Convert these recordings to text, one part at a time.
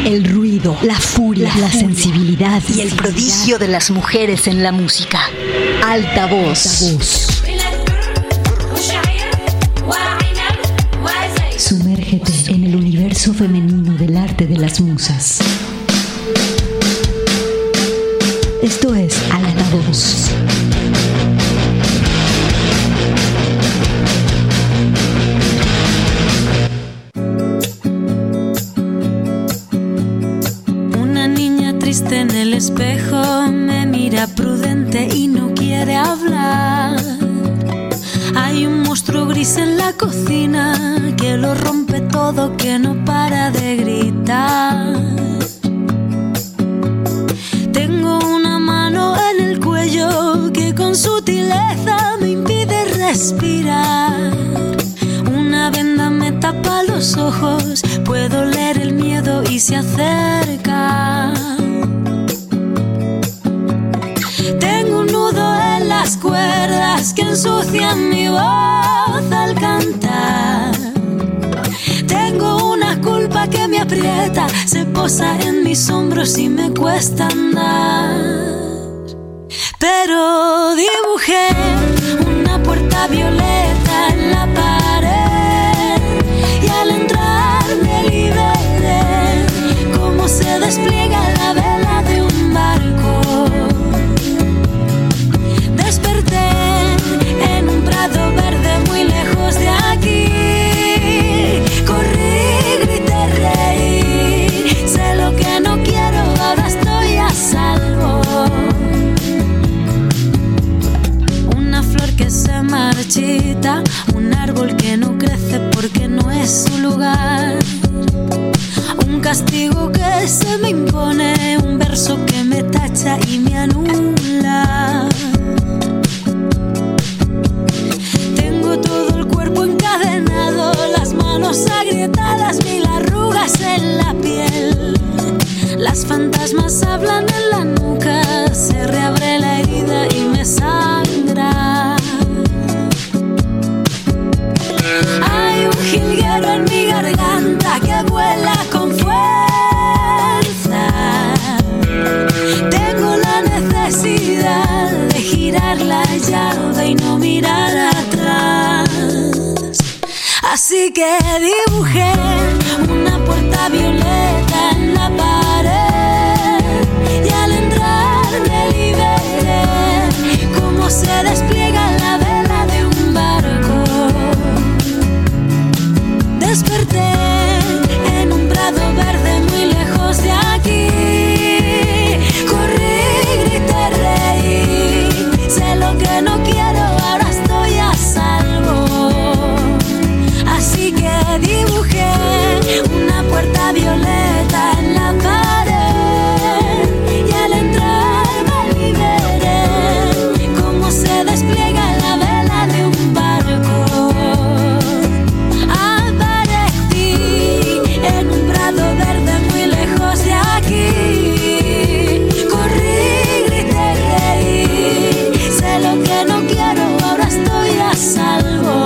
El ruido, la furia, la sensibilidad y el prodigio de las mujeres en la música. Altavoz. Sumérgete en el universo femenino del arte de las musas. Esto es Altavoz. En el espejo me mira prudente y no quiere hablar. Hay un monstruo gris en la cocina que lo rompe todo, que no para de gritar. Tengo una mano en el cuello que con sutileza me impide respirar. Una venda me tapa los ojos, puedo leer el miedo y se acerca. Tengo un nudo en las cuerdas que ensucian mi voz al cantar. Tengo una culpa que me aprieta, se posa en mis hombros y me cuesta andar. Pero dibujé una puerta violeta en la pared y al entrar me liberé, como se despliega la vela de un barco. Desperté en un prado verde muy lejos de aquí. Corrí, grité, reí. Sé lo que no quiero, ahora estoy a salvo. Una flor que se marchita, un árbol que no crece porque no es su lugar. Un castigo que se me impone, un verso que me tacha y me anula. Tengo todo el cuerpo encadenado, las manos agrietadas, mil arrugas en la piel. Las fantasmas hablan en la nuca, se reabre la herida y me sangra. Hay un jilguero en mi garganta que vuela con fuerza. Tengo la necesidad de girar la llave y no mirar atrás. Así que dibujé una puerta violeta en la pared y al entrar me liberé, como se despliega la vela de un barco. Desperté en un prado verde muy lejos de aquí. Corrí, grité, reí. Sé lo que no quiero, ahora estoy a salvo. Así que dibujé una puerta violeta en la pared y al entrar me liberé, como se despliega la vela de un barco. En un prado verde muy lejos de aquí. Corrí, grité, reí. Sé lo que no quiero, ahora estoy a salvo.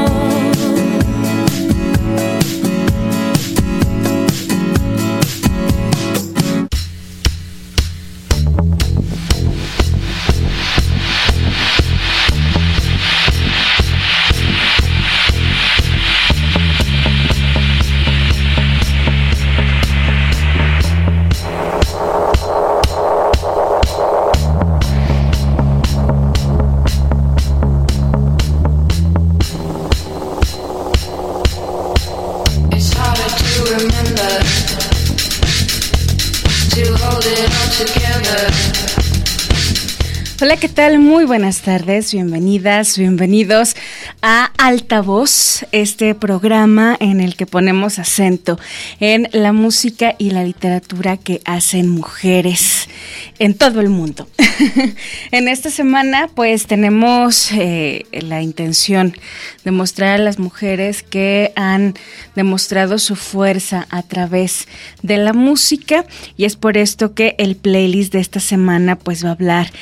Hola, ¿qué tal? Muy buenas tardes, bienvenidas, bienvenidos a Altavoz, este programa en el que ponemos acento en la música y la literatura que hacen mujeres en todo el mundo. En esta semana pues tenemos la intención de mostrar a las mujeres que han demostrado su fuerza a través de la música, y es por esto que el playlist de esta semana pues va a hablar de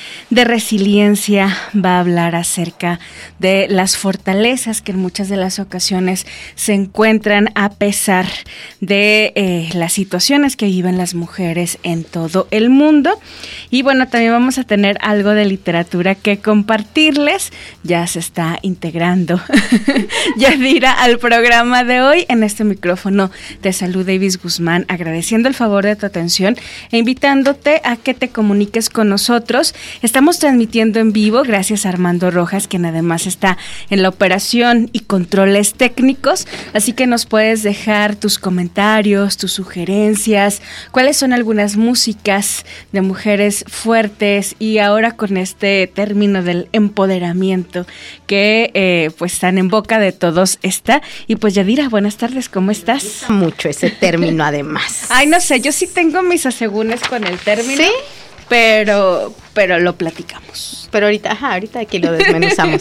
de resiliencia, va a hablar acerca de las fortalezas que en muchas de las ocasiones se encuentran a pesar de las situaciones que viven las mujeres en todo el mundo. Y bueno, también vamos a tener algo de literatura que compartirles. Ya se está integrando Yadira al programa de hoy. En este micrófono te saluda Ibis Guzmán, agradeciendo el favor de tu atención e invitándote a que te comuniques con nosotros. Estamos transmitiendo en vivo, gracias a Armando Rojas, quien además está en la operación y controles técnicos, así que nos puedes dejar tus comentarios, tus sugerencias, cuáles son algunas músicas de mujeres fuertes y ahora con este término del empoderamiento que pues tan en boca de todos está. Y pues Yadira, buenas tardes, ¿cómo estás? Mucho ese término además. Ay, no sé, yo sí tengo mis asegúnes con el término. ¿Sí? Pero lo platicamos. Pero ahorita aquí lo desmenuzamos.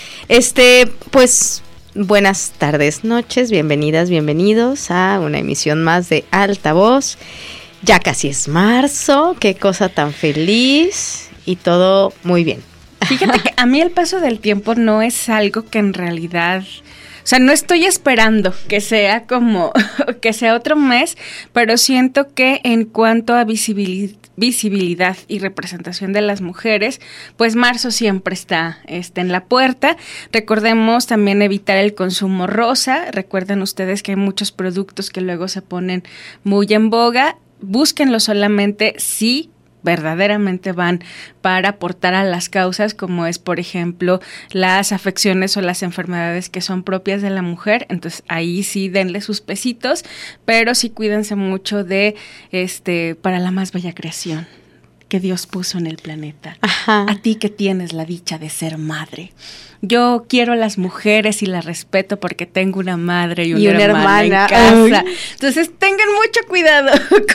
Pues buenas tardes, noches, bienvenidas, bienvenidos a una emisión más de Altavoz. Ya casi es marzo, qué cosa tan feliz y todo muy bien. Fíjate que a mí el paso del tiempo no es algo que en realidad... O sea, no estoy esperando que sea que sea otro mes, pero siento que en cuanto a visibilidad y representación de las mujeres, pues marzo siempre está en la puerta. Recordemos también evitar el consumo rosa. Recuerden ustedes que hay muchos productos que luego se ponen muy en boga. Búsquenlo solamente si verdaderamente van para aportar a las causas, como es, por ejemplo, las afecciones o las enfermedades que son propias de la mujer. Entonces, ahí sí denle sus pesitos, pero sí cuídense mucho de para la más bella creación que Dios puso en el planeta. Ajá. A ti que tienes la dicha de ser madre. Yo quiero a las mujeres y las respeto porque tengo una madre y una hermana en casa. Ay. Entonces tengan mucho cuidado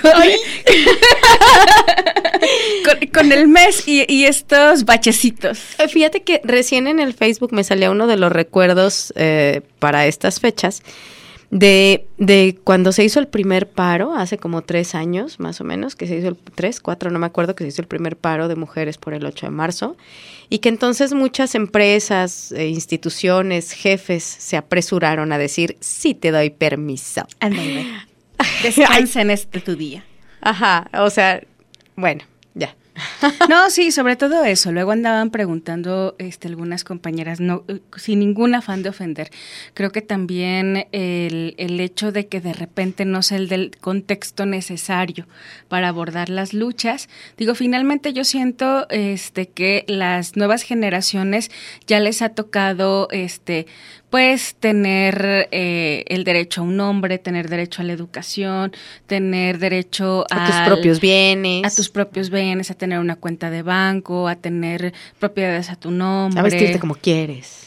con el mes y estos bachecitos. Fíjate que recién en el Facebook me salía uno de los recuerdos para estas fechas de cuando se hizo el primer paro, hace como 3 años más o menos, que se hizo 4, no me acuerdo, que se hizo el primer paro de mujeres por el 8 de marzo, y que entonces muchas empresas, instituciones, jefes se apresuraron a decir, sí te doy permiso. Ándale, descansa en tu día. Ajá, o sea, bueno, ya. No, sí, sobre todo eso. Luego andaban preguntando algunas compañeras, no, sin ningún afán de ofender. Creo que también el hecho de que de repente no sea el del contexto necesario para abordar las luchas. Digo, finalmente yo siento que las nuevas generaciones ya les ha tocado pues tener el derecho a un nombre, tener derecho a la educación, tener derecho a tus propios bienes. A tus propios bienes, a tener una cuenta de banco, a tener propiedades a tu nombre. A vestirte como quieres.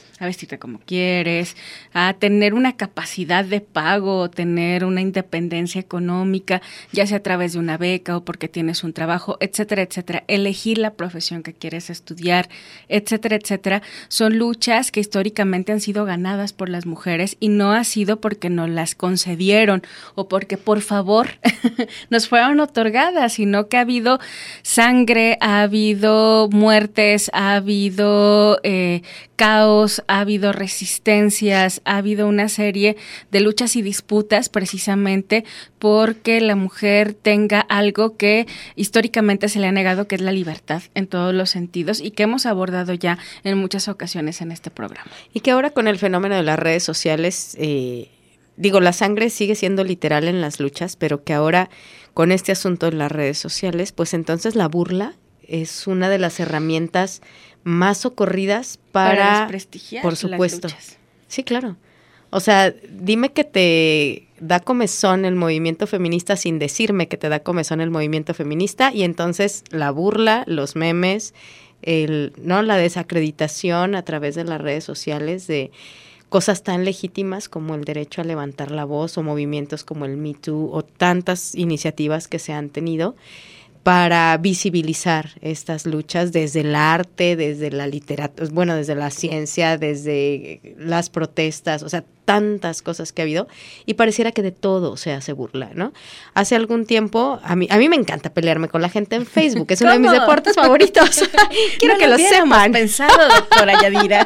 A tener una capacidad de pago, tener una independencia económica, ya sea a través de una beca o porque tienes un trabajo, etcétera, etcétera. Elegir la profesión que quieres estudiar, etcétera, etcétera. Son luchas que históricamente han sido ganadas por las mujeres y no ha sido porque nos las concedieron o porque por favor nos fueron otorgadas, sino que ha habido sangre, ha habido muertes, ha habido caos, ha habido resistencias, ha habido una serie de luchas y disputas precisamente porque la mujer tenga algo que históricamente se le ha negado, que es la libertad en todos los sentidos y que hemos abordado ya en muchas ocasiones en este programa. Y que ahora con el fenómeno de las redes sociales, la sangre sigue siendo literal en las luchas, pero que ahora con este asunto en las redes sociales, pues entonces la burla es una de las herramientas más socorridas para desprestigiar, por supuesto. Las luchas. Sí, claro. O sea, dime que te da comezón el movimiento feminista sin decirme que te da comezón el movimiento feminista, y entonces la burla, los memes, la desacreditación a través de las redes sociales de cosas tan legítimas como el derecho a levantar la voz o movimientos como el Me Too o tantas iniciativas que se han tenido, para visibilizar estas luchas desde el arte, desde la literatura, bueno, desde la ciencia, desde las protestas, o sea, tantas cosas que ha habido, y pareciera que de todo se hace burla, ¿no? Hace algún tiempo, a mí me encanta pelearme con la gente en Facebook, es uno de mis deportes favoritos. Quiero que lo sepan. Pensado, doctora Yadira.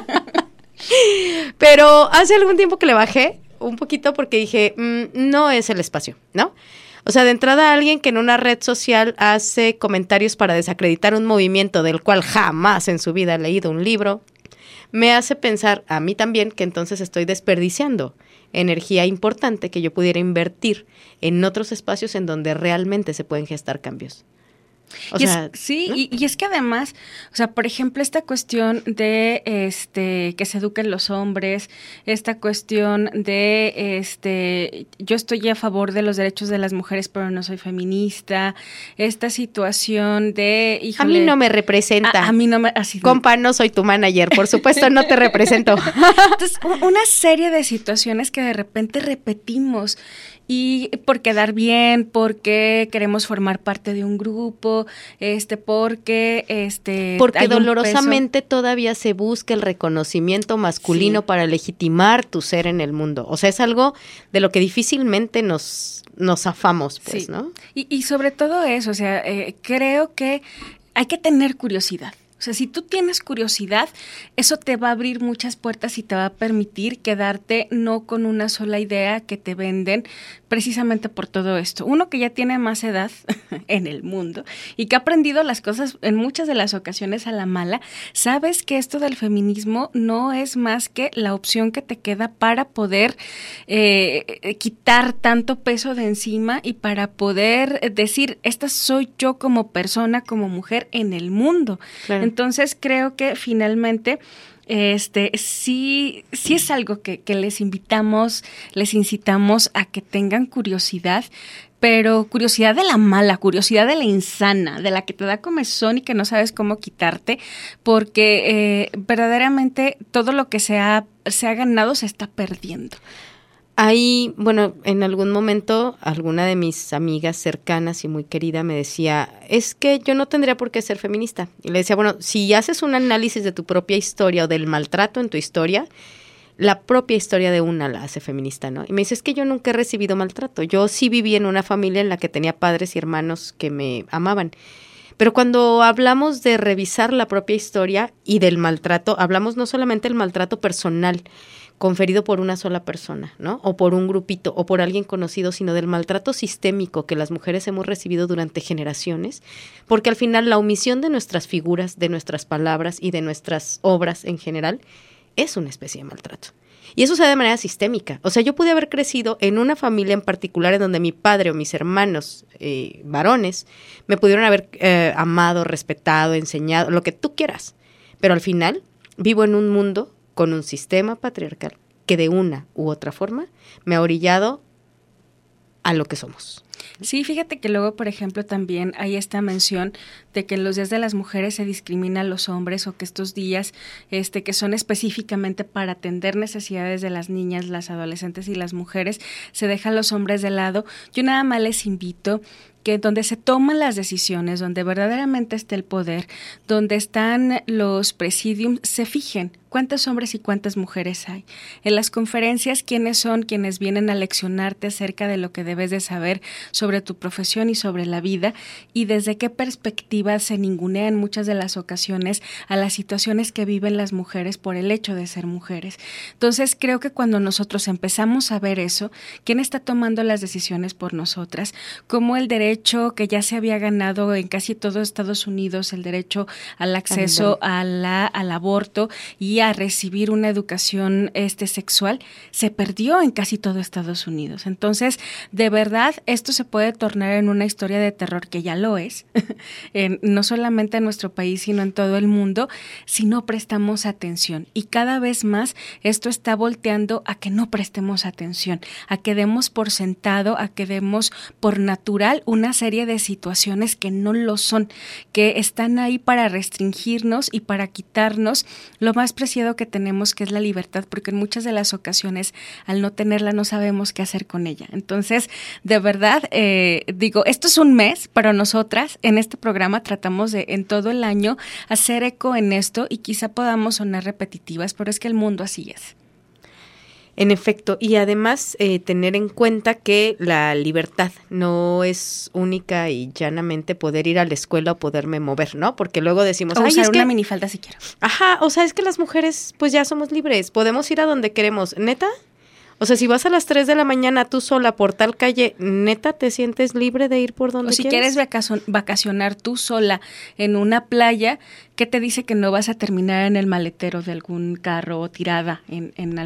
Pero hace algún tiempo que le bajé un poquito porque dije, no es el espacio, ¿no? O sea, de entrada alguien que en una red social hace comentarios para desacreditar un movimiento del cual jamás en su vida ha leído un libro, me hace pensar a mí también que entonces estoy desperdiciando energía importante que yo pudiera invertir en otros espacios en donde realmente se pueden gestar cambios. ¿no? Y es que además, o sea, por ejemplo, esta cuestión de que se eduquen los hombres, esta cuestión de yo estoy a favor de los derechos de las mujeres, pero no soy feminista, esta situación de a mí no me representa. A mí no me así. Compa, no soy tu manager, por supuesto no te represento. Entonces, una serie de situaciones que de repente repetimos. Y por quedar bien, porque queremos formar parte de un grupo, porque dolorosamente todavía se busca el reconocimiento masculino para legitimar tu ser en el mundo. O sea, es algo de lo que difícilmente nos zafamos, pues, sí. ¿no? Y sobre todo eso, o sea, creo que hay que tener curiosidad. O sea, si tú tienes curiosidad, eso te va a abrir muchas puertas y te va a permitir quedarte no con una sola idea que te venden precisamente por todo esto. Uno que ya tiene más edad en el mundo y que ha aprendido las cosas en muchas de las ocasiones a la mala, sabes que esto del feminismo no es más que la opción que te queda para poder quitar tanto peso de encima y para poder decir, esta soy yo como persona, como mujer en el mundo. Claro. Entonces creo que finalmente sí es algo que les incitamos a que tengan curiosidad, pero curiosidad de la mala, curiosidad de la insana, de la que te da comezón y que no sabes cómo quitarte, porque verdaderamente todo lo que se ha ganado se está perdiendo. Ahí, bueno, en algún momento alguna de mis amigas cercanas y muy querida me decía, es que yo no tendría por qué ser feminista. Y le decía, bueno, si haces un análisis de tu propia historia o del maltrato en tu historia, la propia historia de una la hace feminista, ¿no? Y me dice, es que yo nunca he recibido maltrato. Yo sí viví en una familia en la que tenía padres y hermanos que me amaban. Pero cuando hablamos de revisar la propia historia y del maltrato, hablamos no solamente del maltrato personal, conferido por una sola persona, ¿no? O por un grupito, o por alguien conocido, sino del maltrato sistémico que las mujeres hemos recibido durante generaciones, porque al final la omisión de nuestras figuras, de nuestras palabras y de nuestras obras en general es una especie de maltrato. Y eso se da de manera sistémica. O sea, yo pude haber crecido en una familia en particular en donde mi padre o mis hermanos varones me pudieron haber amado, respetado, enseñado, lo que tú quieras. Pero al final vivo en un mundo con un sistema patriarcal que de una u otra forma me ha orillado a lo que somos. Sí, fíjate que luego, por ejemplo, también hay esta mención de que en los días de las mujeres se discrimina a los hombres o que estos días que son específicamente para atender necesidades de las niñas, las adolescentes y las mujeres, se dejan los hombres de lado. Yo nada más les invito que donde se toman las decisiones, donde verdaderamente está el poder, donde están los presidiums, se fijen cuántos hombres y cuántas mujeres hay. En las conferencias, ¿quiénes son quienes vienen a leccionarte acerca de lo que debes de saber sobre tu profesión y sobre la vida? Y desde qué perspectiva se ningunean muchas de las ocasiones a las situaciones que viven las mujeres por el hecho de ser mujeres. Entonces, creo que cuando nosotros empezamos a ver eso, ¿quién está tomando las decisiones por nosotras? Como el derecho que ya se había ganado en casi todo Estados Unidos, el derecho al acceso al aborto y a recibir una educación sexual, se perdió en casi todo Estados Unidos. Entonces, de verdad, esto se puede tornar en una historia de terror, que ya lo es, no solamente en nuestro país, sino en todo el mundo, si no prestamos atención. Y cada vez más esto está volteando a que no prestemos atención, a que demos por sentado, a que demos por natural una serie de situaciones que no lo son, que están ahí para restringirnos y para quitarnos lo más preciado preciado que tenemos, que es la libertad, porque en muchas de las ocasiones, al no tenerla, no sabemos qué hacer con ella. Entonces, de verdad, digo, esto es un mes, pero nosotras en este programa tratamos de, en todo el año, hacer eco en esto y quizá podamos sonar repetitivas, pero es que el mundo así es. En efecto, y además tener en cuenta que la libertad no es única y llanamente poder ir a la escuela o poderme mover, ¿no? Porque luego decimos, O ay, usar es una que minifalda si quiero. ajá, o sea, es que las mujeres pues ya somos libres, podemos ir a donde queremos, ¿neta? O sea, si vas a las 3 de la mañana tú sola por tal calle, ¿neta te sientes libre de ir por donde O si quieres? quieres vacacionar tú sola en una playa, ¿qué te dice que no vas a terminar en el maletero de algún carro o tirada en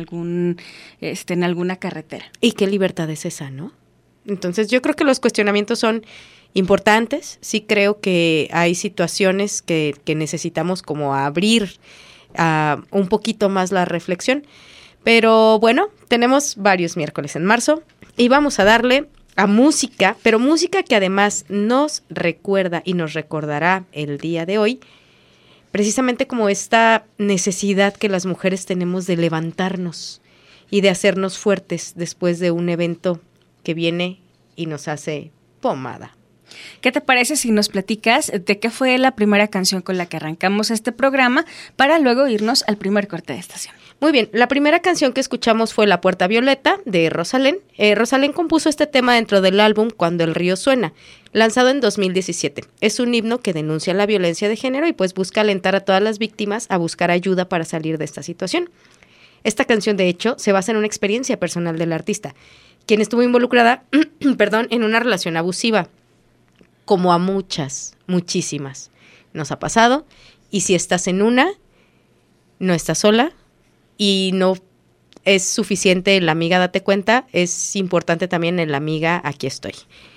alguna carretera? ¿Y qué libertad es esa, no? Entonces yo creo que los cuestionamientos son importantes. Sí creo que hay situaciones que necesitamos como abrir un poquito más la reflexión. Pero bueno, tenemos varios miércoles en marzo y vamos a darle a música, pero música que además nos recuerda y nos recordará el día de hoy, precisamente como esta necesidad que las mujeres tenemos de levantarnos y de hacernos fuertes después de un evento que viene y nos hace pomada. ¿Qué te parece si nos platicas de qué fue la primera canción con la que arrancamos este programa para luego irnos al primer corte de estación? Muy bien, la primera canción que escuchamos fue La Puerta Violeta de Rosalén. Rosalén compuso este tema dentro del álbum Cuando el río suena, lanzado en 2017. Es un himno que denuncia la violencia de género y pues busca alentar a todas las víctimas a buscar ayuda para salir de esta situación. Esta canción, de hecho, se basa en una experiencia personal del artista, quien estuvo involucrada en una relación abusiva, como a muchísimas nos ha pasado. Y si estás en una, no estás sola. Y no es suficiente el amiga date cuenta, es importante también el amiga aquí estoy.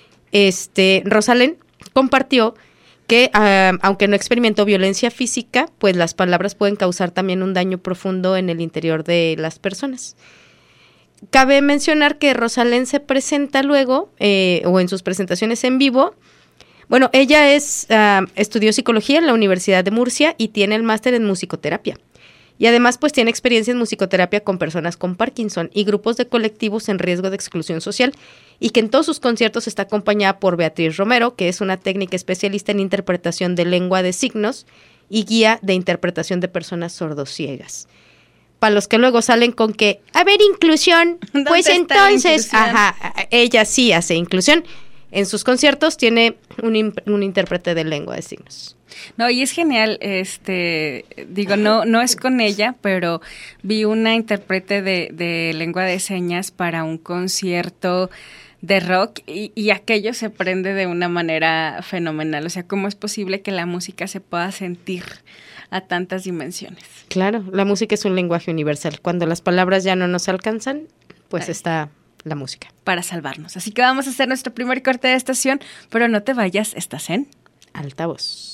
Rosalén compartió que aunque no experimentó violencia física, pues las palabras pueden causar también un daño profundo en el interior de las personas. Cabe mencionar que Rosalén se presenta luego, o en sus presentaciones en vivo. Bueno, ella estudió psicología en la Universidad de Murcia y tiene el máster en musicoterapia. Y además, pues tiene experiencia en musicoterapia con personas con Parkinson y grupos de colectivos en riesgo de exclusión social, y que en todos sus conciertos está acompañada por Beatriz Romero, que es una técnica especialista en interpretación de lengua de signos y guía de interpretación de personas sordociegas. Para los que luego salen con que, a ver, inclusión, pues entonces, ella sí hace inclusión. En sus conciertos tiene un intérprete de lengua de signos. No, y es genial, no es con ella, pero vi una intérprete de lengua de señas para un concierto de rock y aquello se prende de una manera fenomenal. O sea, ¿cómo es posible que la música se pueda sentir a tantas dimensiones? Claro, la música es un lenguaje universal. Cuando las palabras ya no nos alcanzan, pues está la música. Para salvarnos. Así que vamos a hacer nuestro primer corte de estación, pero no te vayas, estás en Altavoz.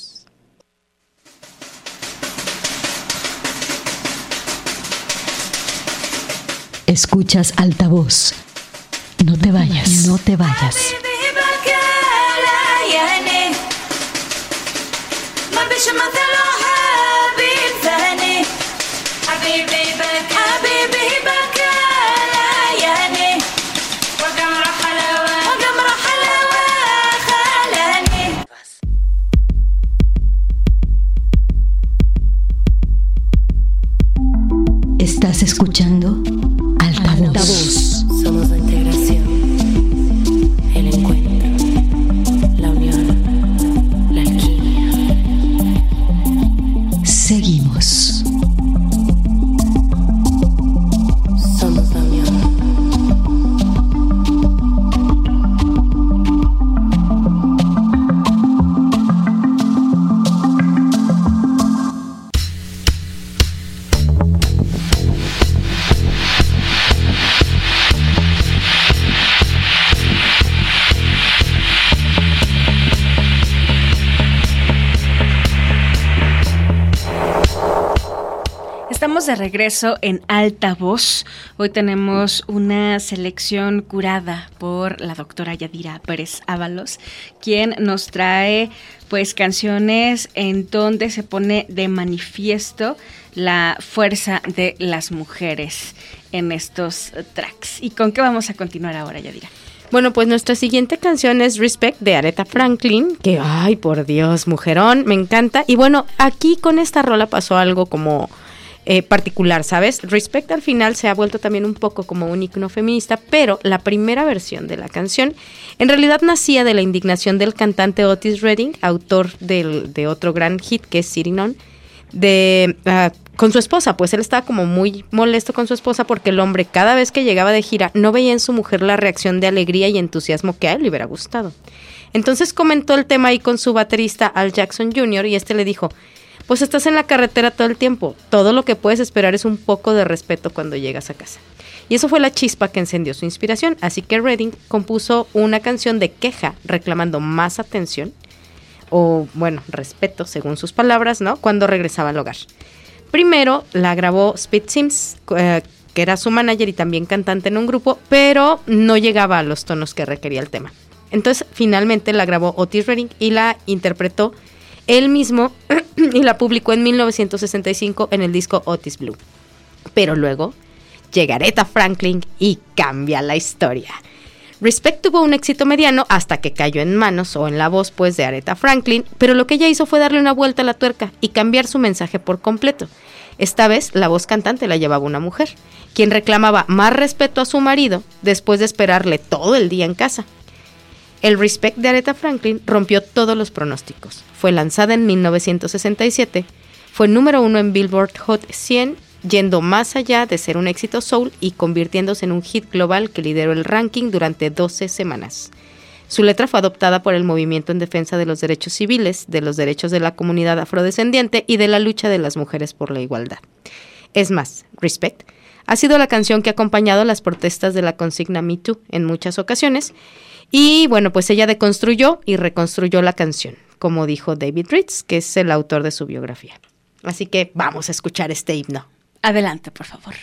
Escuchas Altavoz. No te vayas. No te vayas. Estás escuchando Altavoz. Somos la integración, el encuentro, la unión, la alquimia. estamos de regreso en Altavoz. Hoy tenemos una selección curada por la doctora Yadira Pérez Ábalos, quien nos trae pues canciones en donde se pone de manifiesto la fuerza de las mujeres en estos tracks. ¿Y con qué vamos a continuar ahora, Yadira? Bueno, pues nuestra siguiente canción es Respect de Aretha Franklin, que, ay, por Dios, mujerón, me encanta. Y bueno, aquí con esta rola pasó algo como particular, ¿sabes? Respect al final se ha vuelto también un poco como un icono feminista, pero la primera versión de la canción en realidad nacía de la indignación del cantante Otis Redding, autor de otro gran hit que es Sitting On, con su esposa. Pues él estaba como muy molesto con su esposa porque el hombre cada vez que llegaba de gira no veía en su mujer la reacción de alegría y entusiasmo que a él le hubiera gustado. Entonces comentó el tema ahí con su baterista Al Jackson Jr. y este le dijo: pues estás en la carretera todo el tiempo, todo lo que puedes esperar es un poco de respeto cuando llegas a casa. Y eso fue la chispa que encendió su inspiración, así que Redding compuso una canción de queja reclamando más atención, o bueno, respeto según sus palabras, ¿no?, cuando regresaba al hogar. Primero la grabó Speed Sims, que era su manager y también cantante en un grupo, pero no llegaba a los tonos que requería el tema. Entonces finalmente la grabó Otis Redding y la interpretó él mismo y la publicó en 1965 en el disco Otis Blue. Pero luego llega Aretha Franklin y cambia la historia. Respect tuvo un éxito mediano hasta que cayó en manos o en la voz pues de Aretha Franklin, pero lo que ella hizo fue darle una vuelta a la tuerca y cambiar su mensaje por completo. Esta vez la voz cantante la llevaba una mujer, quien reclamaba más respeto a su marido después de esperarle todo el día en casa. El Respect de Aretha Franklin rompió todos los pronósticos. Fue lanzada en 1967, fue número 1 en Billboard Hot 100, yendo más allá de ser un éxito soul y convirtiéndose en un hit global que lideró el ranking durante 12 semanas. Su letra fue adoptada por el movimiento en defensa de los derechos civiles, de los derechos de la comunidad afrodescendiente y de la lucha de las mujeres por la igualdad. Es más, Respect ha sido la canción que ha acompañado las protestas de la consigna Me Too en muchas ocasiones. Y bueno, pues ella deconstruyó y reconstruyó la canción, como dijo David Ritz, que es el autor de su biografía. Así que vamos a escuchar este himno. Adelante, por favor.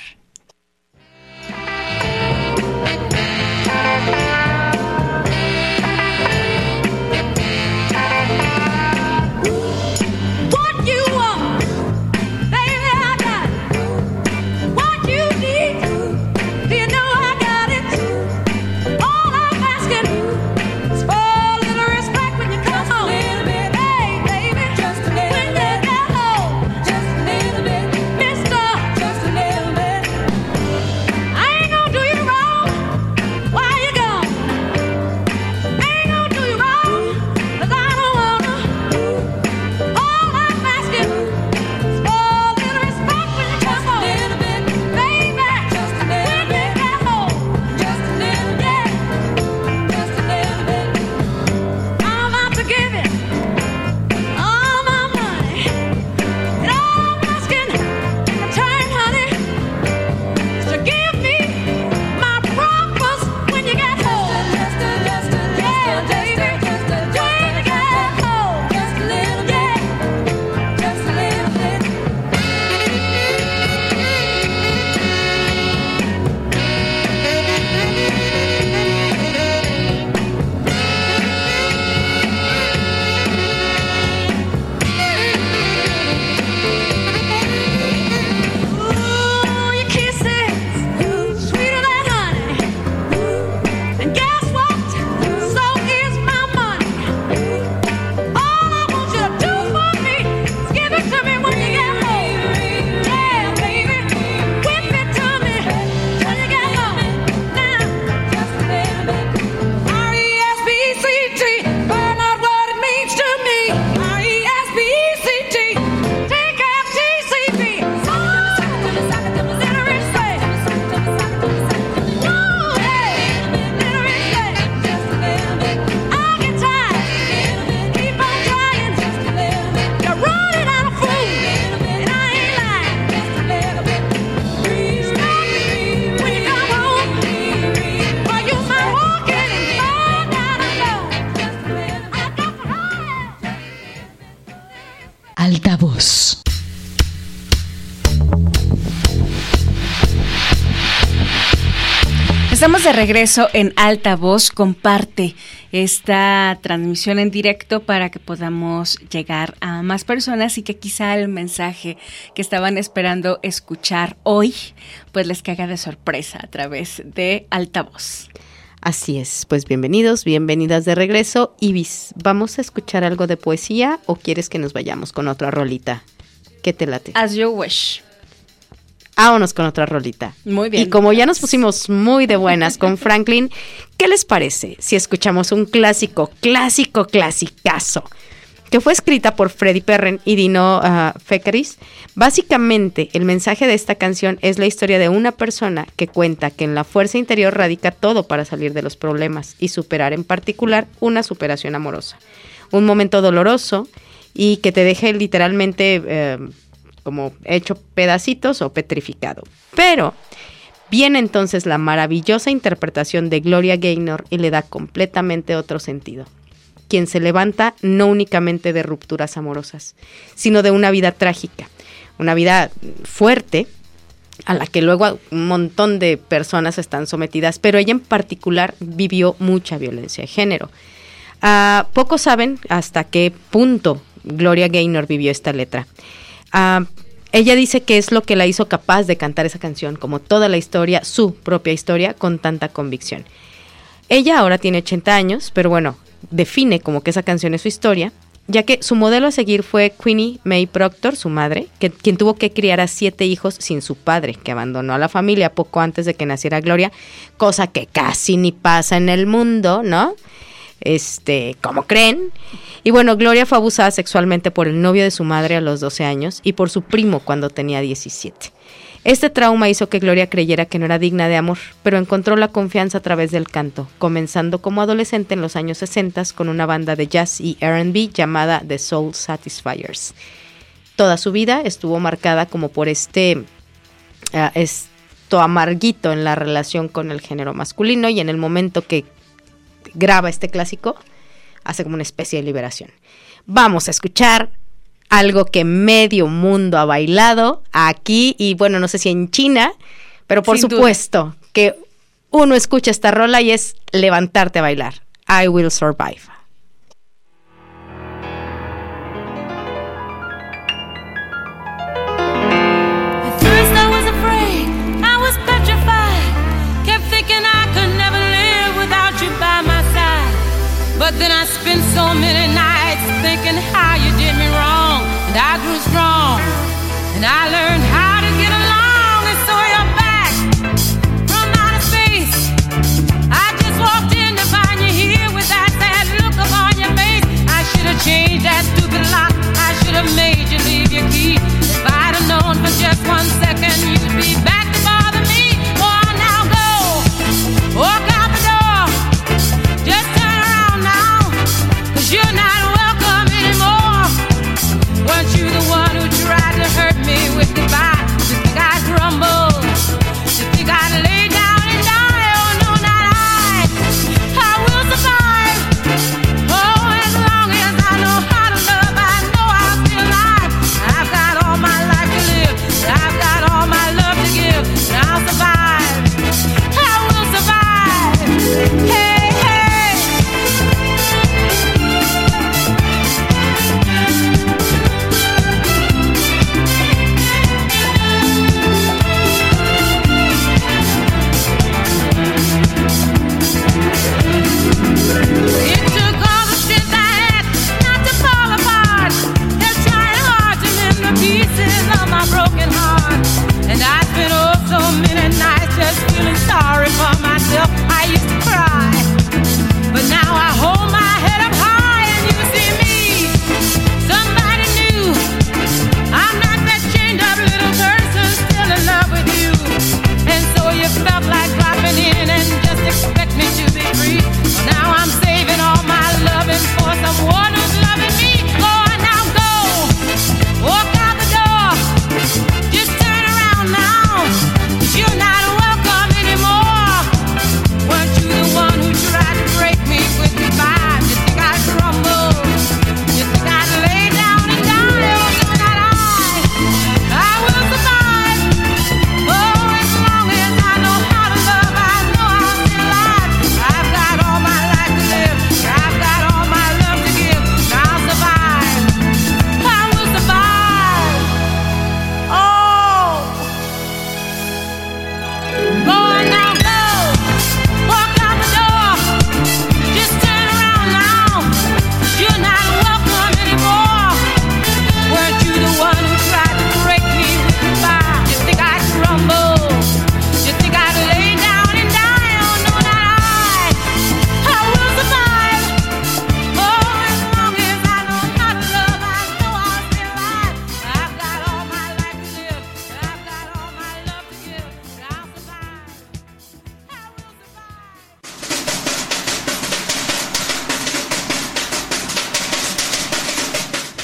Altavoz. Estamos de regreso en Altavoz. Comparte esta transmisión en directo para que podamos llegar a más personas y que quizá el mensaje que estaban esperando escuchar hoy pues les caiga de sorpresa a través de Altavoz. Así es, pues bienvenidos, bienvenidas de regreso. Ibis, ¿vamos a escuchar algo de poesía o quieres que nos vayamos con otra rolita? ¿Qué te late? As you wish. Vámonos con otra rolita. Muy bien. Y como ya nos pusimos muy de buenas con Franklin, ¿qué les parece si escuchamos un clasicazo? Que fue escrita por Freddie Perren y Dino Fekaris. Básicamente, el mensaje de esta canción es la historia de una persona que cuenta que en la fuerza interior radica todo para salir de los problemas y superar en particular una superación amorosa. Un momento doloroso y que te deje literalmente como hecho pedacitos o petrificado. Pero viene entonces la maravillosa interpretación de Gloria Gaynor y le da completamente otro sentido. Quien se levanta no únicamente de rupturas amorosas, sino de una vida trágica, una vida fuerte, a la que luego un montón de personas están sometidas, pero ella en particular vivió mucha violencia de género. Pocos saben hasta qué punto Gloria Gaynor vivió esta letra. Ella dice que es lo que la hizo capaz de cantar esa canción, como toda la historia, su propia historia, con tanta convicción. Ella ahora tiene 80 años, pero bueno, define como que esa canción es su historia, ya que su modelo a seguir fue Queenie Mae Proctor, su madre, quien tuvo que criar a 7 hijos sin su padre, que abandonó a la familia poco antes de que naciera Gloria, cosa que casi ni pasa en el mundo, ¿no? Como creen. Y bueno, Gloria fue abusada sexualmente por el novio de su madre a los 12 años y por su primo cuando tenía 17. Este trauma hizo que Gloria creyera que no era digna de amor, pero encontró la confianza a través del canto, comenzando como adolescente en los años 60 con una banda de jazz y R&B llamada The Soul Satisfiers. Toda su vida estuvo marcada como por esto amarguito en la relación con el género masculino, y en el momento que graba este clásico, hace como una especie de liberación. Vamos a escuchar algo que medio mundo ha bailado aquí y bueno, no sé si en China, pero por supuesto que uno escucha esta rola y es levantarte a bailar. I Will Survive. At first I was afraid, I was petrified, kept thinking I could never live without you by my side. But then I spent so many nights thinking how you did me wrong, and I grew strong, and I learned how to get along, and so you're back from outer space. I just walked in to find you here with that sad look upon your face. I should have changed that stupid lock, I should have made you leave your key. If I'd have known for just 1 second you'd be back to bother me. Oh, now go, walk out the door, just turn around now, 'cause you're not welcome anymore. Weren't you the one who tried to hurt me with goodbye?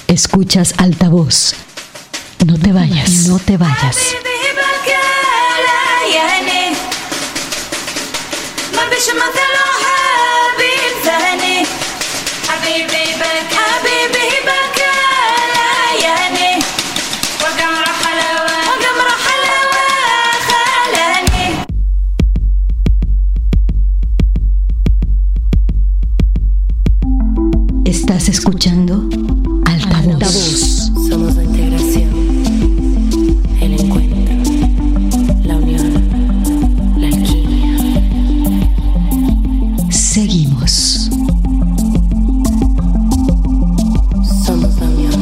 Escuchas Altavoz. No te vayas, no te vayas. Estás escuchando Altavoz. Somos la integración, el encuentro, la unión, la alquimia. Seguimos. Somos la unión.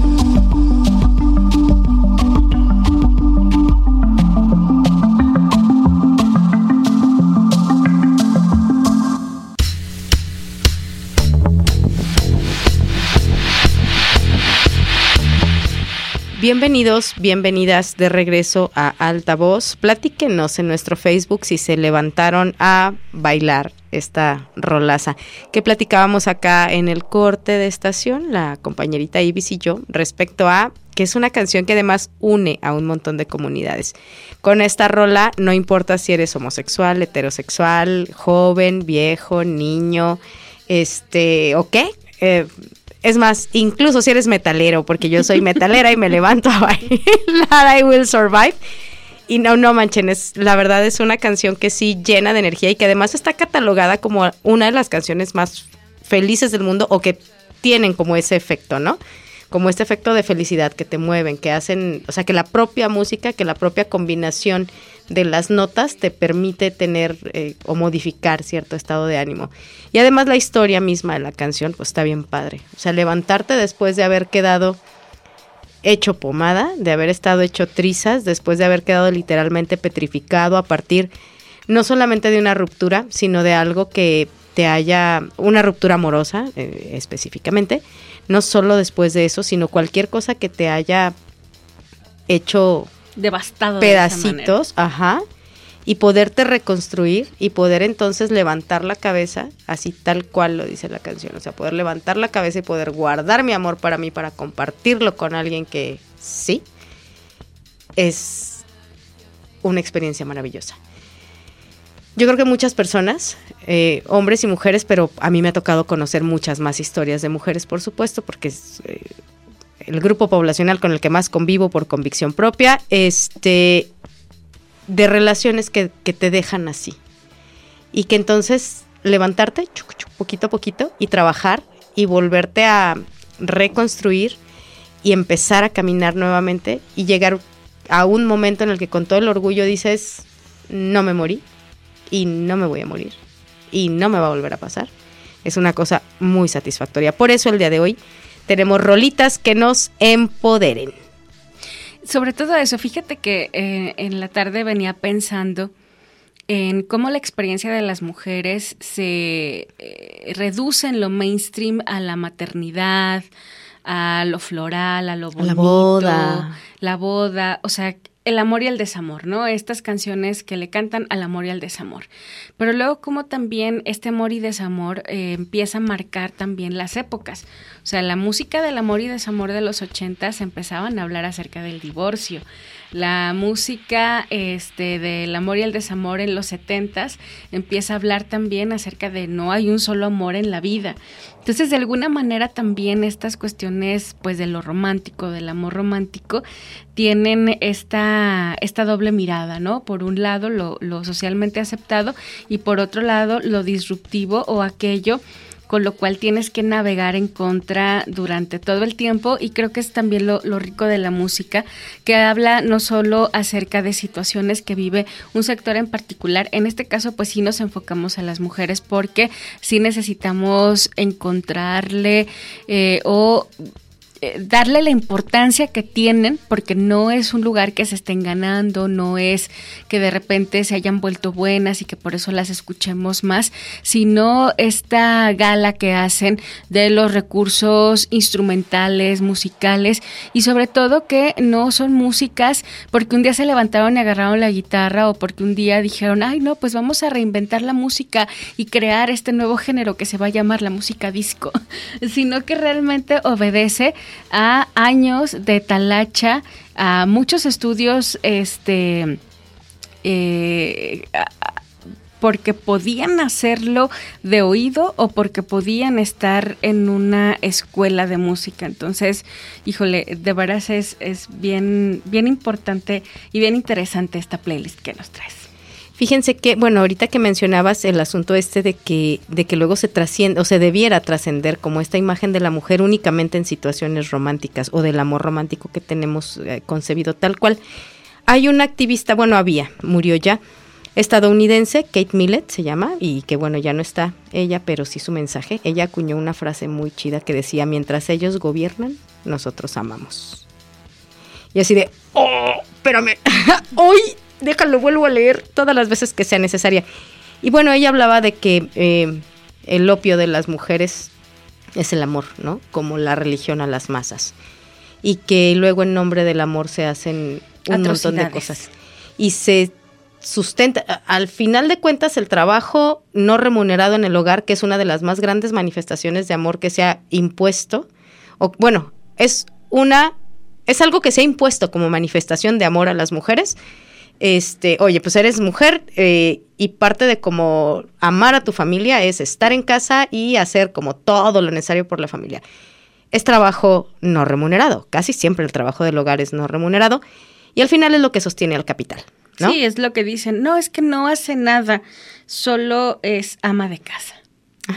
Bienvenidos, bienvenidas de regreso a Altavoz. Platíquenos en nuestro Facebook si se levantaron a bailar esta rolaza que platicábamos acá en el corte de estación, la compañerita Ibis y yo, respecto a que es una canción que además une a un montón de comunidades. Con esta rola no importa si eres homosexual, heterosexual, joven, viejo, niño, o qué, es más, incluso si eres metalero, porque yo soy metalera y me levanto a bailar I Will Survive. Y no manchen, la verdad es una canción que sí llena de energía y que además está catalogada como una de las canciones más felices del mundo, o que tienen como ese efecto, ¿no? Como este efecto de felicidad, que te mueven, que hacen, o sea, que la propia música, que la propia combinación de las notas te permite tener o modificar cierto estado de ánimo. Y además la historia misma de la canción, pues está bien padre. O sea, levantarte después de haber quedado hecho pomada, de haber estado hecho trizas, después de haber quedado literalmente petrificado a partir no solamente de una ruptura, sino de algo que te haya, una ruptura amorosa específicamente, no solo después de eso, sino cualquier cosa que te haya hecho devastado pedacitos, ajá, y poderte reconstruir y poder entonces levantar la cabeza, así tal cual lo dice la canción, o sea, poder levantar la cabeza y poder guardar mi amor para mí, para compartirlo con alguien que sí, es una experiencia maravillosa. Yo creo que muchas personas, hombres y mujeres, pero a mí me ha tocado conocer muchas más historias de mujeres, por supuesto, porque es el grupo poblacional con el que más convivo por convicción propia, de relaciones que te dejan así. Y que entonces levantarte poquito a poquito y trabajar y volverte a reconstruir y empezar a caminar nuevamente y llegar a un momento en el que con todo el orgullo dices, no me morí y no me voy a morir y no me va a volver a pasar. Es una cosa muy satisfactoria. Por eso el día de hoy tenemos rolitas que nos empoderen. Sobre todo eso, fíjate que en la tarde venía pensando en cómo la experiencia de las mujeres se reduce en lo mainstream a la maternidad, a lo floral, a lo bonito, la boda, o sea, el amor y el desamor, ¿no? Estas canciones que le cantan al amor y al desamor. Pero luego como también este amor y desamor empieza a marcar también las épocas. O sea, la música del amor y desamor de los 80s empezaban a hablar acerca del divorcio. La música del amor y el desamor en los 70s empieza a hablar también acerca de no hay un solo amor en la vida. Entonces, de alguna manera también estas cuestiones pues de lo romántico, del amor romántico, tienen esta doble mirada, ¿no? Por un lado lo socialmente aceptado y por otro lado lo disruptivo o aquello con lo cual tienes que navegar en contra durante todo el tiempo, y creo que es también lo rico de la música, que habla no solo acerca de situaciones que vive un sector en particular. En este caso pues sí nos enfocamos a las mujeres porque sí necesitamos encontrarle darle la importancia que tienen, porque no es un lugar que se estén ganando, no es que de repente se hayan vuelto buenas y que por eso las escuchemos más, sino esta gala que hacen de los recursos instrumentales, musicales, y sobre todo que no son músicas porque un día se levantaron y agarraron la guitarra, o porque un día dijeron, ay no, pues vamos a reinventar la música y crear este nuevo género que se va a llamar la música disco, sino que realmente obedece a años de talacha, a muchos estudios, porque podían hacerlo de oído o porque podían estar en una escuela de música. Entonces, híjole, de veras es bien importante y bien interesante esta playlist que nos traes. Fíjense que, bueno, ahorita que mencionabas el asunto de que luego se trasciende o se debiera trascender como esta imagen de la mujer únicamente en situaciones románticas o del amor romántico que tenemos concebido tal cual. Hay una activista, murió ya, estadounidense, Kate Millett se llama, y que bueno, ya no está ella, pero sí su mensaje. Ella acuñó una frase muy chida que decía: mientras ellos gobiernan, nosotros amamos. Y así de, espérame, hoy déjalo, vuelvo a leer todas las veces que sea necesaria. Y bueno, ella hablaba de que el opio de las mujeres es el amor, ¿no? Como la religión a las masas. Y que luego en nombre del amor se hacen un montón de cosas. Y se sustenta, al final de cuentas, el trabajo no remunerado en el hogar, que es una de las más grandes manifestaciones de amor que se ha impuesto, es algo que se ha impuesto como manifestación de amor a las mujeres. Pues eres mujer y parte de como amar a tu familia es estar en casa y hacer como todo lo necesario por la familia. Es trabajo no remunerado, casi siempre el trabajo del hogar es no remunerado y al final es lo que sostiene al capital, ¿no? Sí, es lo que dicen. No, es que no hace nada, solo es ama de casa. Ajá.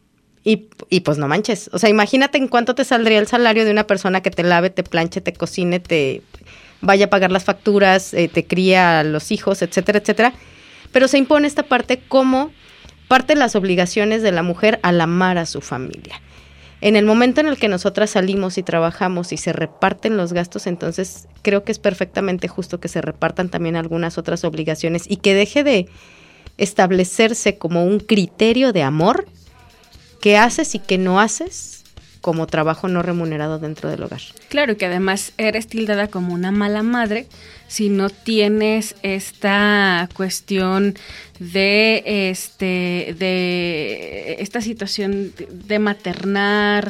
Y pues no manches. O sea, imagínate en cuánto te saldría el salario de una persona que te lave, te planche, te cocine, te vaya a pagar las facturas, te cría a los hijos, etcétera, etcétera. Pero se impone esta parte como parte de las obligaciones de la mujer al amar a su familia. En el momento en el que nosotras salimos y trabajamos y se reparten los gastos, entonces creo que es perfectamente justo que se repartan también algunas otras obligaciones y que deje de establecerse como un criterio de amor que haces y que no haces como trabajo no remunerado dentro del hogar. Claro, que además eres tildada como una mala madre si no tienes esta cuestión de esta situación de maternar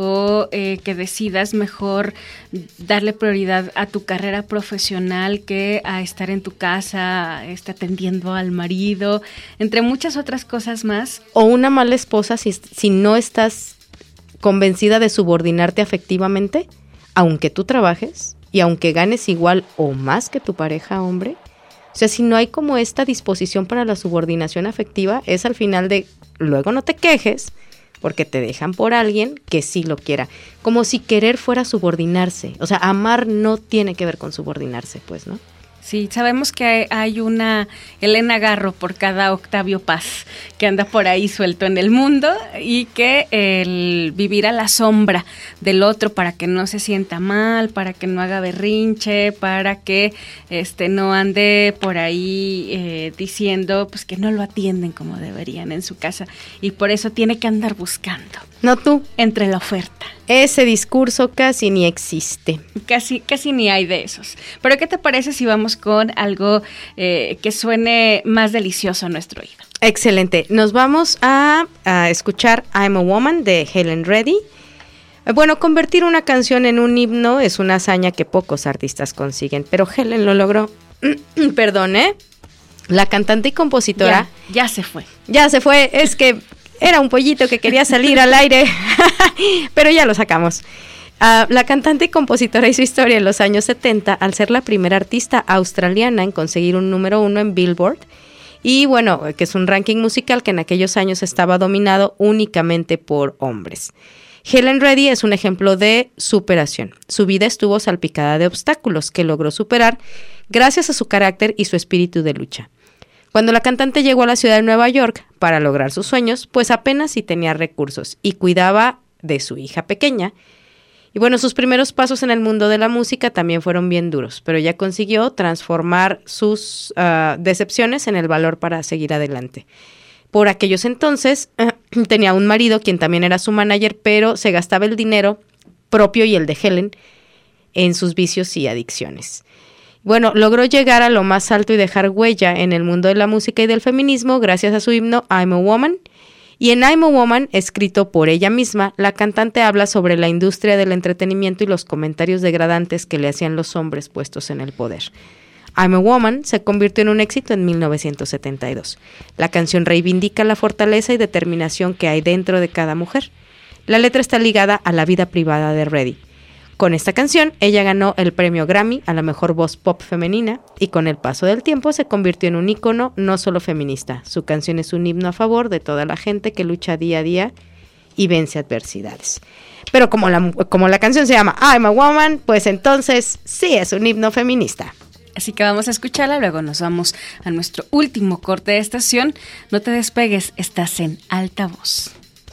o que decidas mejor darle prioridad a tu carrera profesional que a estar en tu casa, atendiendo al marido, entre muchas otras cosas más. O una mala esposa si no estás convencida de subordinarte afectivamente, aunque tú trabajes y aunque ganes igual o más que tu pareja hombre. O sea, si no hay como esta disposición para la subordinación afectiva, es al final de, luego no te quejes porque te dejan por alguien que sí lo quiera. Como si querer fuera subordinarse. O sea, amar no tiene que ver con subordinarse, pues, ¿no? Sí, sabemos que hay una Elena Garro por cada Octavio Paz que anda por ahí suelto en el mundo y que el vivir a la sombra del otro para que no se sienta mal, para que no haga berrinche, para que no ande por ahí diciendo pues que no lo atienden como deberían en su casa y por eso tiene que andar buscando. No tú. Entre la oferta. Ese discurso casi ni existe. Casi ni hay de esos. Pero ¿qué te parece si vamos con algo que suene más delicioso a nuestro oído? Excelente. Nos vamos a escuchar I'm a Woman de Helen Reddy. Bueno, convertir una canción en un himno es una hazaña que pocos artistas consiguen, pero Helen lo logró. Perdón, La cantante y compositora... Ya se fue. Ya se fue, es que... Era un pollito que quería salir al aire, pero ya lo sacamos. La cantante y compositora hizo historia en los años 70 al ser la primera artista australiana en conseguir un número 1 en Billboard. Y bueno, que es un ranking musical que en aquellos años estaba dominado únicamente por hombres. Helen Reddy es un ejemplo de superación. Su vida estuvo salpicada de obstáculos que logró superar gracias a su carácter y su espíritu de lucha. Cuando la cantante llegó a la ciudad de Nueva York para lograr sus sueños, pues apenas sí tenía recursos y cuidaba de su hija pequeña. Y bueno, sus primeros pasos en el mundo de la música también fueron bien duros, pero ya consiguió transformar sus decepciones en el valor para seguir adelante. Por aquellos entonces tenía un marido quien también era su manager, pero se gastaba el dinero propio y el de Helen en sus vicios y adicciones. Bueno, logró llegar a lo más alto y dejar huella en el mundo de la música y del feminismo gracias a su himno I'm a Woman. Y en I'm a Woman, escrito por ella misma, la cantante habla sobre la industria del entretenimiento y los comentarios degradantes que le hacían los hombres puestos en el poder. I'm a Woman se convirtió en un éxito en 1972. La canción reivindica la fortaleza y determinación que hay dentro de cada mujer. La letra está ligada a la vida privada de Reddy. Con esta canción, ella ganó el premio Grammy a la mejor voz pop femenina y con el paso del tiempo se convirtió en un ícono no solo feminista. Su canción es un himno a favor de toda la gente que lucha día a día y vence adversidades. Pero como la canción se llama I'm a Woman, pues entonces sí es un himno feminista. Así que vamos a escucharla, luego nos vamos a nuestro último corte de estación. No te despegues, estás en Altavoz.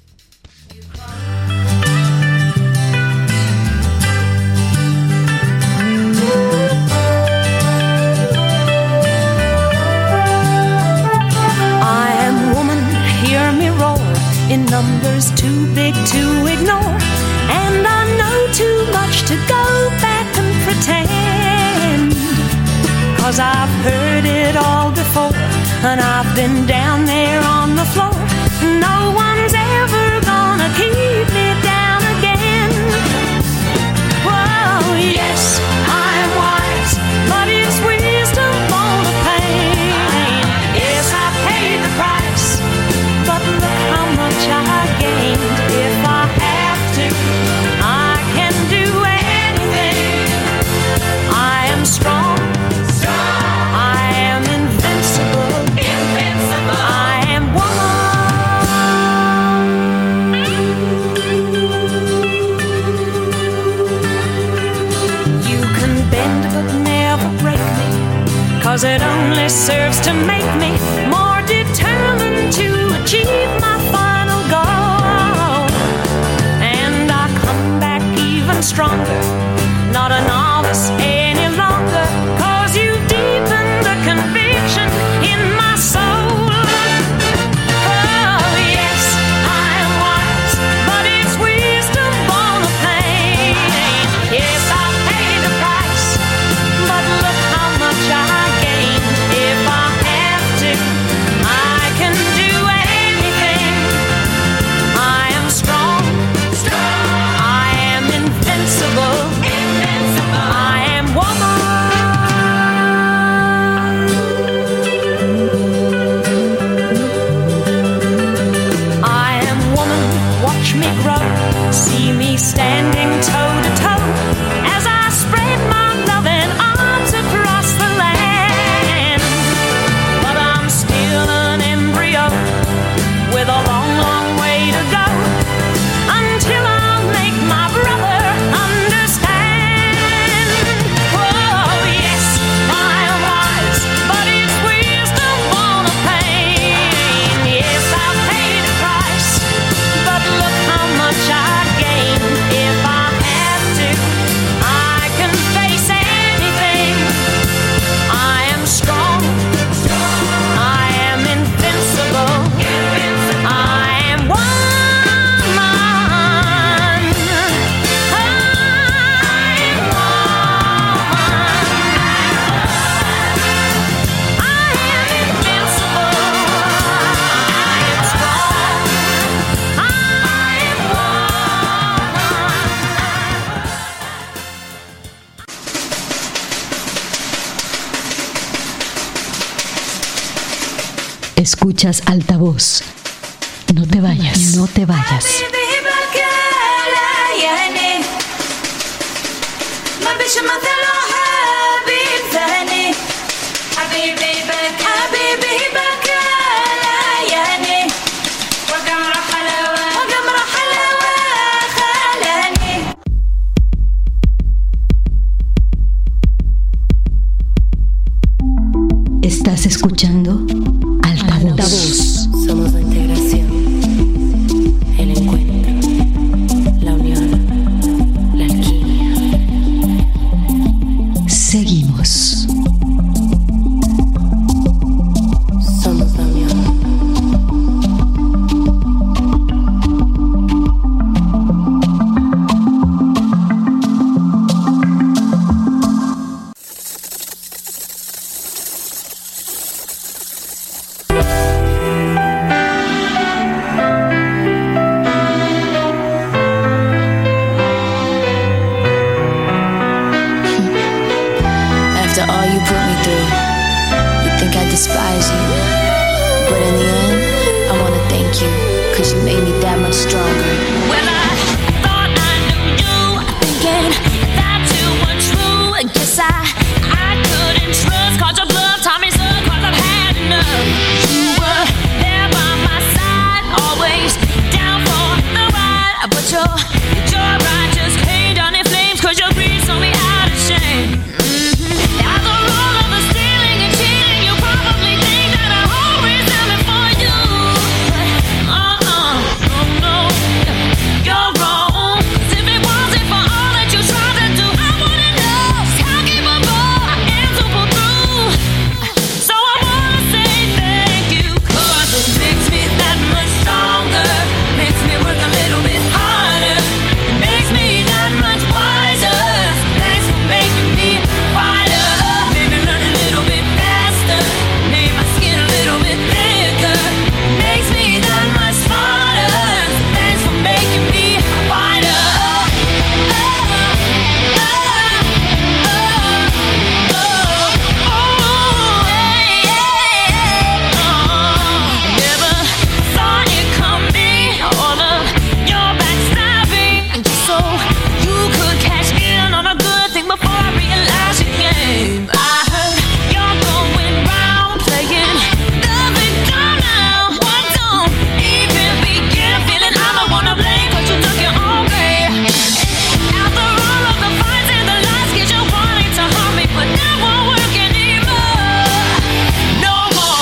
In numbers too big to ignore, and I know too much to go back and pretend, 'cause I've heard it all before, and I've been down there on the floor. No one's ever gonna keep me down again. Whoa, yes, I'm wise, but it's wisdom born of pain. Yes, I paid the price, but look how much I gained. If I have to, I can do anything. I am strong, I am invincible, I am woman. You can bend but never break me, 'cause it only serves to make me more determined to achieve my final goal. And I come back even stronger, not a novice any longer, 'cause you've deepened the conviction in my soul. Oh yes, I am wise, but it's wisdom born of pain. Yes, I paid the price, but look how much I gained. If I have to, I can do anything. I am strong, I am invincible, I am woman. I am woman, watch me grow, see me standing toe to toe, as I spread my loving arms across the land. But I'm still an embryo with a long, long way to go, until I'll make my brother understand. Oh yes, I am wise, but it's wisdom born of pain. Yes, I paid a price, but look how much I gained. If I have to, I can face anything. I am strong, I am invincible, I am woman. Escuchas Altavoz. No te vayas, no te vayas. Estás escuchando Altavoz. Somos la integración, el encuentro, la unión, la alquimia. Seguimos. Somos la unión. despise you. But in the end, I wanna thank you, 'cause you made me that much stronger. Well, I thought I knew you, thinking that you were true. Guess I couldn't trust, caught your bluff, taught me so, 'cause I've had enough. You were there by my side, always down for the ride. But your ride just came down in flames, 'cause your greed saw me out of shame. After all of the stealing and cheating, you probably think that I always am it for you. No, you're wrong. 'Cause if it wasn't for all that you tried to do, I wouldn't know how capable I am to pull through. So I wanna say thank you, 'cause it makes me that much stronger, makes me work a little bit harder, it makes me that much wiser. Thanks for making me fighter, made me learn a little bit faster, made my skin a little bit thicker, makes me that much smarter. Thanks for making me fighter. Never saw it coming, all of your backstabbing, just so you could catch in on a good thing before I realized your game. I heard you're going round playing the victim now. What don't even begin feeling I'm the one to blame, 'cause you took your own way. After all of the fights and the lies, get you wanting to harm me, but that won't work anymore. No more.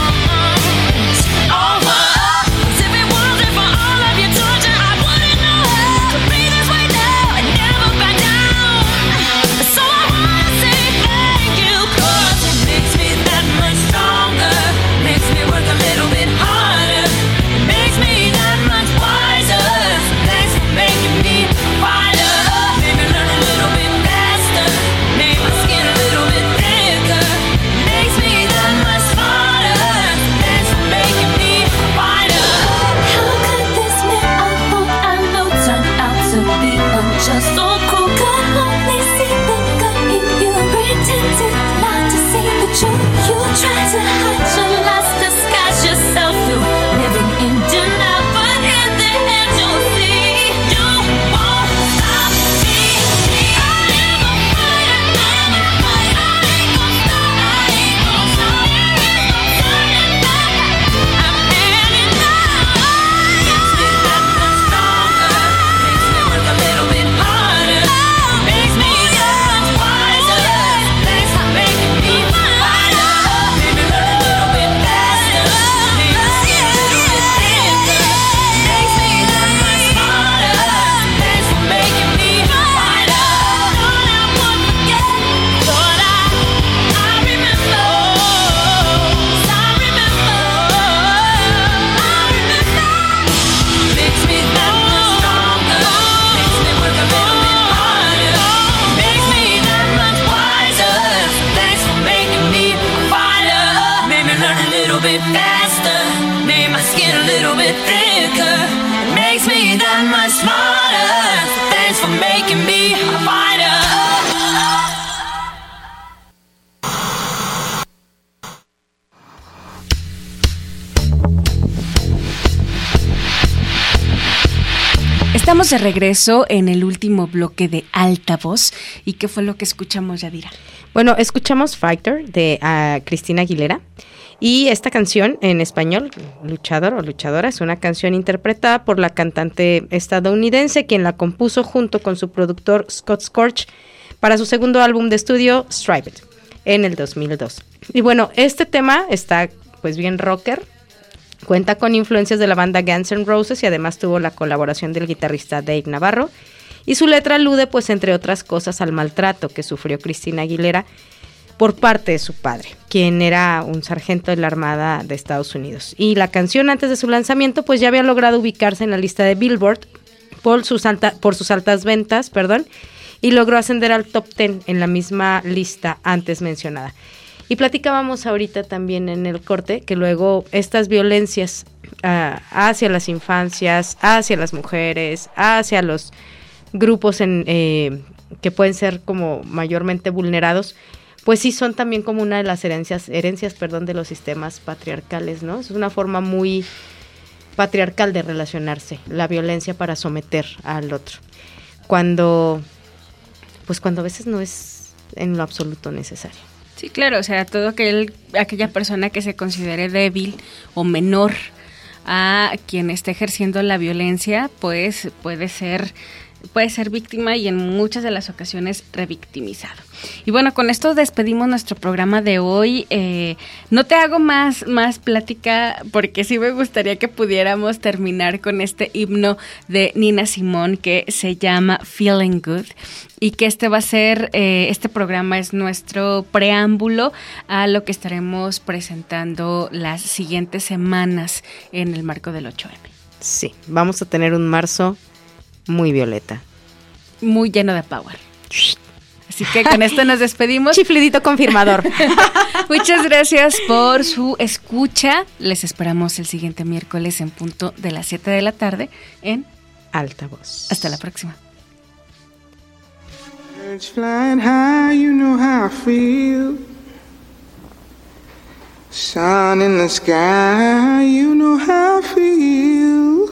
It's over. 'Cause if it wasn't for all of your torture, I wouldn't know how to breathe this way now and never back down. So I wanna say thank you, 'cause it makes me that much stronger, makes me work a little bit harder, it makes me that much wiser. Thanks for making me fighter, made me learn a little bit faster, made my skin a little bit thicker, makes me that much smarter. Thanks for making me fighter. How could this man I thought I know turn out to be unjust, so cruel? Could only see the good in you, pretended not to see the truth. You tried to hide your lies, disguise yourself through living in denial, but in the end you'll see you won't stop me. I am a fighter, I'm a fighter. I ain't gon' stop, I ain't gon' stop. Turning back, I'm heading now. Makes me that much stronger, makes me work a little bit harder, makes me that much wiser. Thanks for making me fighter, made me learn a little bit faster, made my skin a little bit thicker, makes me that much smarter. Thanks for making me fighter. Thought I would forget, thought I remember. I remember. Makes me that much stronger, makes me work a little bit harder, makes me that much wiser. Thanks for making me fighter, made me learn a little bit faster, made my skin a little bit thicker, makes me that much smarter. Thanks for making me a fighter. Estamos de regreso en el último bloque de Altavoz. ¿Y qué fue lo que escuchamos, Yadira? Bueno, escuchamos Fighter de Cristina Aguilera. Y esta canción en español, Luchador o Luchadora, es una canción interpretada por la cantante estadounidense, quien la compuso junto con su productor Scott Storch para su segundo álbum de estudio, Striped, en el 2002. Y bueno, este tema está pues bien rocker, cuenta con influencias de la banda Guns N' Roses y además tuvo la colaboración del guitarrista Dave Navarro. Y su letra alude, pues entre otras cosas, al maltrato que sufrió Cristina Aguilera por parte de su padre, quien era un sargento de la Armada de Estados Unidos. Y la canción, antes de su lanzamiento, pues ya había logrado ubicarse en la lista de Billboard por sus altas ventas, y logró ascender al top 10 en la misma lista antes mencionada. Y platicábamos ahorita también en el corte que luego estas violencias hacia las infancias, hacia las mujeres, hacia los grupos que pueden ser como mayormente vulnerados, pues sí son también como una de las herencias, de los sistemas patriarcales, ¿no? Es una forma muy patriarcal de relacionarse, la violencia para someter al otro, cuando a veces no es en lo absoluto necesario. Sí, claro, o sea, aquella persona que se considere débil o menor a quien esté ejerciendo la violencia, pues puede ser víctima y en muchas de las ocasiones revictimizado. Y bueno, con esto despedimos nuestro programa de hoy. No te hago más plática porque sí me gustaría que pudiéramos terminar con este himno de Nina Simone que se llama Feeling Good, y que este programa es nuestro preámbulo a lo que estaremos presentando las siguientes semanas en el marco del 8M. Sí, vamos a tener un marzo muy violeta. Muy lleno de power. Así que con esto nos despedimos. Chiflidito confirmador. Muchas gracias por su escucha. Les esperamos el siguiente miércoles en punto de las 7 de la tarde en Altavoz. Hasta la próxima. Birds flying high, you know how I feel. Sun in the sky, you know how I feel.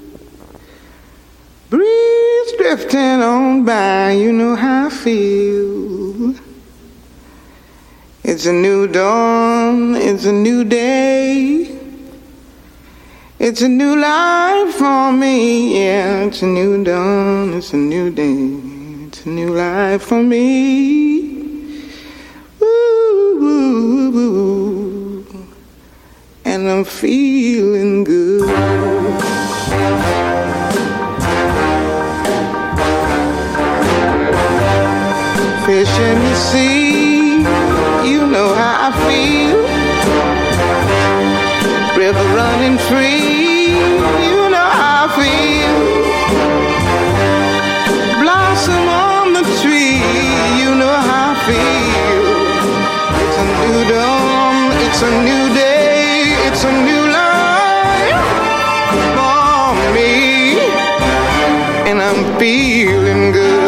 Breeze drifting on by, you know how I feel. It's a new dawn, it's a new day. It's a new life for me, yeah. It's a new dawn, it's a new day. It's a new life for me. Ooh, ooh, ooh. And I'm feeling good. Fish in the sea, you know how I feel. River running free, you know how I feel. Blossom on the tree, you know how I feel. It's a new dawn, it's a new day, it's a new life for me. And I'm feeling good.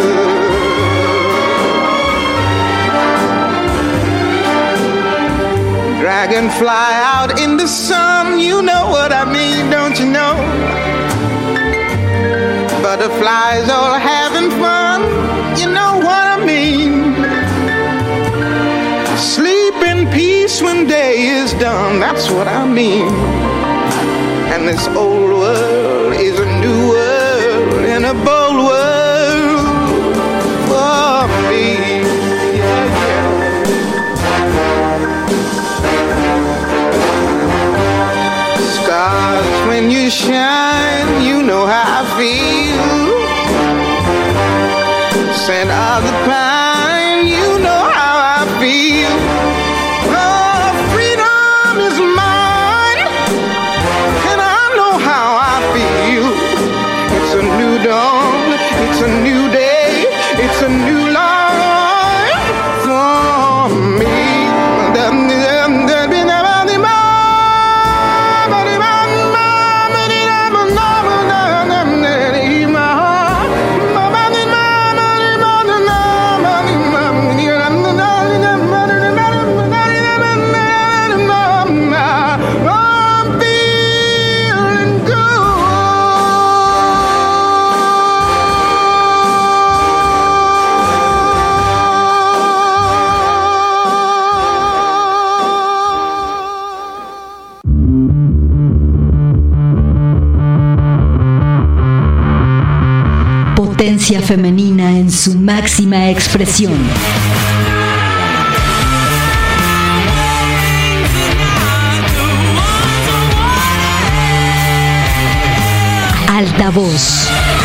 Dragonfly out in the sun, you know what I mean, don't you know? Butterflies all having fun, you know what I mean? Sleep in peace when day is done, that's what I mean. And this old world is a new world and a bold world for me. Stars, when you shine, you know how I feel. Scent of the pine, you know how I feel. Oh, freedom is mine, and I know how I feel. It's a new dawn, it's a new day, it's a new life for me. Potencia femenina en su máxima expresión. Altavoz.